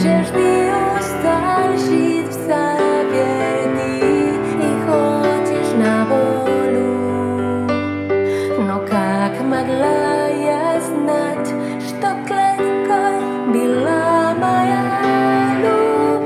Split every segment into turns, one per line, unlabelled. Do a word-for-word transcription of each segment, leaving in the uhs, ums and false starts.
Жажды устальщит в заперти и хочешь на волю. Но как могла я знать, что клеткой была моя любовь?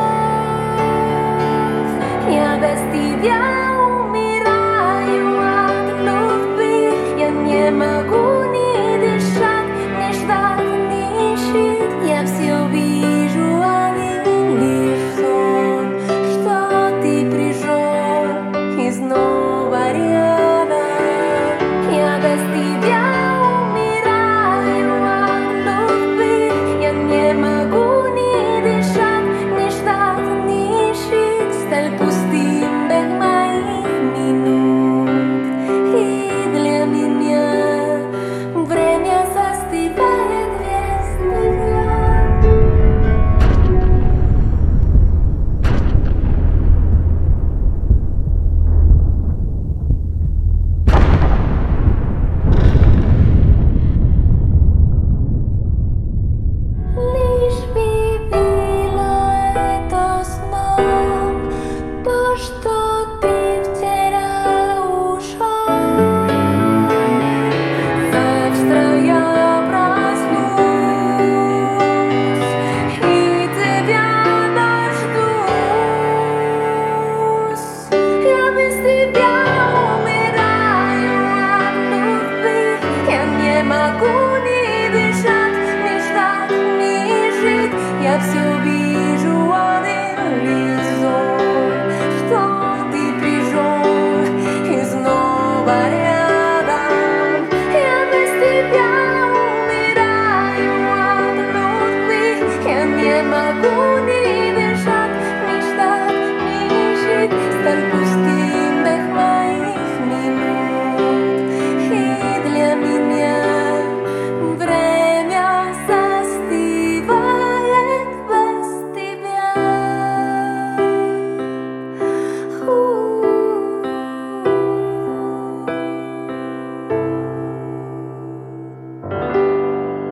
Я без тебя умираю от любви, я не могу ни дышать, ни ждать, ни жить. Я все вижу один лишь сон, что ты пришел и снова рядом. Я без тебя умираю от любви, я не могу ни дышать, ни ждать, ни жить. Сталь пустым без моих минут, и для меня время застывает весь взгляд. Лишь видела это сном, то, что ты вчера ушел. Завтра я проснусь и тебя дождусь. Я без тебя умираю от любви, я не могу ни дышать, ни ждать, ни жить. Я все вижу один лишь